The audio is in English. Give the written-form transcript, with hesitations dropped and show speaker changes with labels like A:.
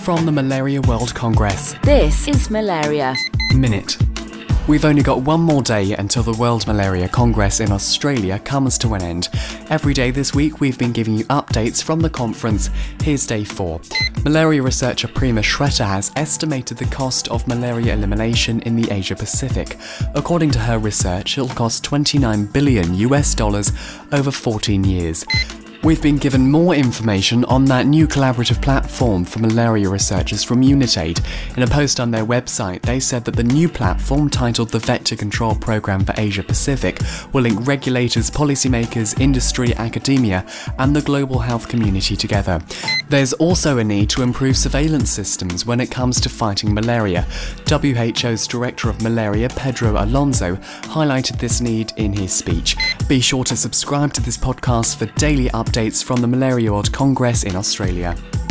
A: from the Malaria World Congress.
B: This is Malaria
A: Minute. We've only got one more day until the World Malaria Congress in Australia comes to an end. Every day this week we've been giving you updates from the conference. Here's day 4. Malaria researcher Prima Shretter has estimated the cost of malaria elimination in the Asia Pacific. According to her research, it'll cost $29 billion over 14 years. We've been given more information on that new collaborative platform for malaria researchers from Unitaid. In a post on their website, they said that the new platform, titled the Vector Control Programme for Asia Pacific, will link regulators, policymakers, industry, academia, and the global health community together. There's also a need to improve surveillance systems when it comes to fighting malaria. WHO's Director of Malaria, Pedro Alonso, highlighted this need in his speech. Be sure to subscribe to this podcast for daily updates from the Malaria World Congress in Australia.